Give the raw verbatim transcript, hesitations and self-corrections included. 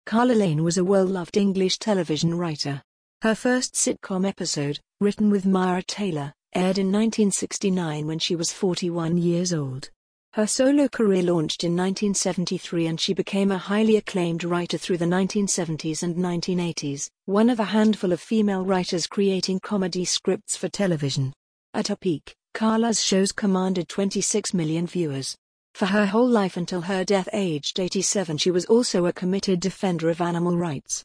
Carla Lane was a well-loved English television writer. Her first sitcom episode, written with Myra Taylor, aired in nineteen sixty-nine when she was forty-one years old. Her solo career launched in nineteen seventy-three and she became a highly acclaimed writer through the nineteen seventies and nineteen eighties, one of a handful of female writers creating comedy scripts for television. At her peak, Carla's shows commanded twenty-six million viewers. For her whole life until her death aged eighty-seven, she was also a committed defender of animal rights.